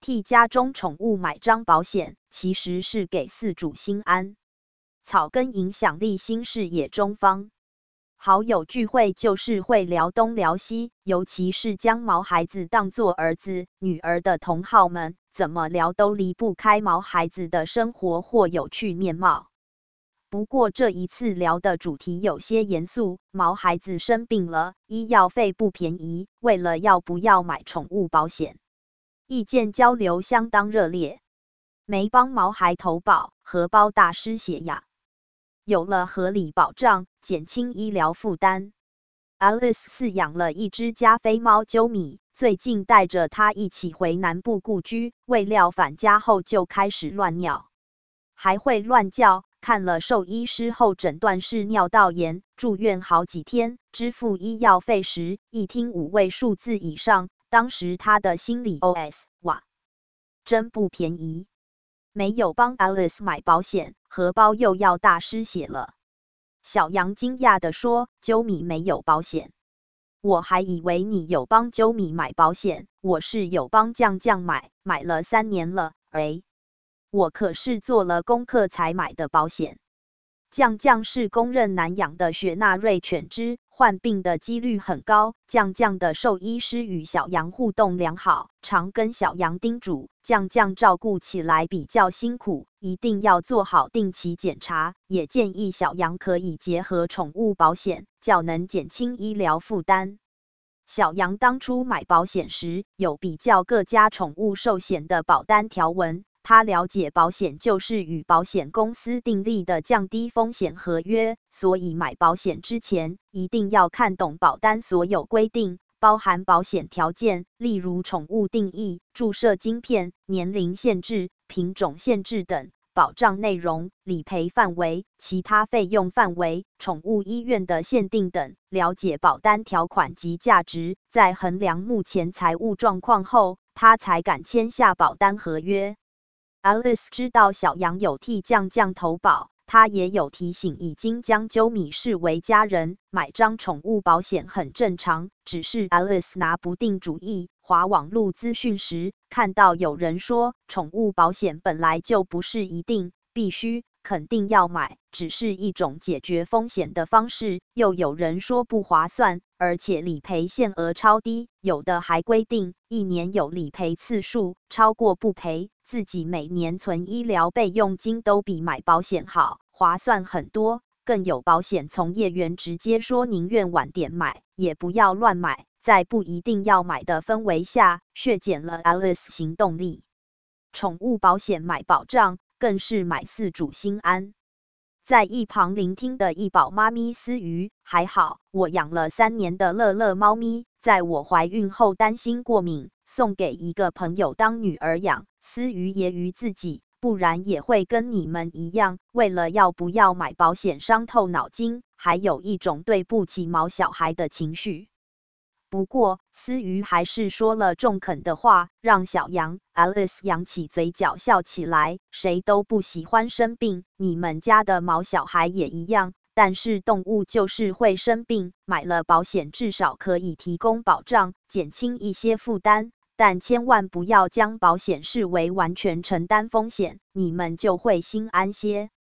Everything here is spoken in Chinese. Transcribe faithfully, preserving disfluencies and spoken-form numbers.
替家中宠物买张保险，其实是给饲主心安。草根影响力新视野中方。好友聚会就是会聊东聊西，尤其是将毛孩子当作儿子、女儿的同好们，怎么聊都离不开毛孩子的生活或有趣面貌。不过这一次聊的主题有些严肃，毛孩子生病了，医药费不便宜，为了要不要买宠物保险，意见交流相当热烈。没帮毛孩投保，荷包大失血呀！有了合理保障，减轻医疗负担。Alice 饲养了一只加菲猫啾米，最近带着它一起回南部故居，未料返家后就开始乱尿，还会乱叫。看了兽医师后诊断是尿道炎，住院好几天，支付医药费时一听五位数字以上，当时他的心里 O S 哇，真不便宜。没有帮 Alice 买保险，荷包又要大失血了。小羊惊讶地说：“啾米没有保险，我还以为你有帮啾米买保险，我是有帮酱酱买，买了三年了，哎，我可是做了功课才买的保险。”酱酱是公认难养的雪纳瑞犬只，患病的几率很高。酱酱的兽医师与小羊互动良好，常跟小羊叮嘱，酱酱照顾起来比较辛苦，一定要做好定期检查，也建议小羊可以结合宠物保险，较能减轻医疗负担。小羊当初买保险时，有比较各家宠物寿险的保单条文。他了解保险就是与保险公司订立的降低风险合约，所以买保险之前一定要看懂保单所有规定，包含保险条件，例如宠物定义、注射晶片、年龄限制、品种限制等，保障内容、理赔范围、其他费用范围、宠物医院的限定等，了解保单条款及价值，在衡量目前财务状况后，他才敢签下保单合约。Alice 知道小羊有替酱酱投保，她也有提醒已经将啾米视为家人，买张宠物保险很正常，只是 Alice 拿不定主意。滑网络资讯时，看到有人说宠物保险本来就不是一定必须肯定要买，只是一种解决风险的方式，又有人说不划算，而且理赔限额超低，有的还规定一年有理赔次数，超过不赔。自己每年存医疗备用金都比买保险好，划算很多。更有保险从业员直接说宁愿晚点买，也不要乱买，在不一定要买的氛围下，削减了 Alice 行动力。宠物保险买保障，更是买饲主心安。在一旁聆听的一宝妈咪思瑜，还好，我养了三年的乐乐猫咪，在我怀孕后担心过敏，送给一个朋友当女儿养。思瑜揶揄自己，不然也会跟你们一样，为了要不要买保险伤透脑筋，还有一种对不起毛小孩的情绪。不过，思瑜还是说了中肯的话，让小羊 Alice 扬起嘴角笑起来。谁都不喜欢生病，你们家的毛小孩也一样，但是动物就是会生病，买了保险至少可以提供保障，减轻一些负担。但千万不要将保险视为完全承担风险，你们就会心安些。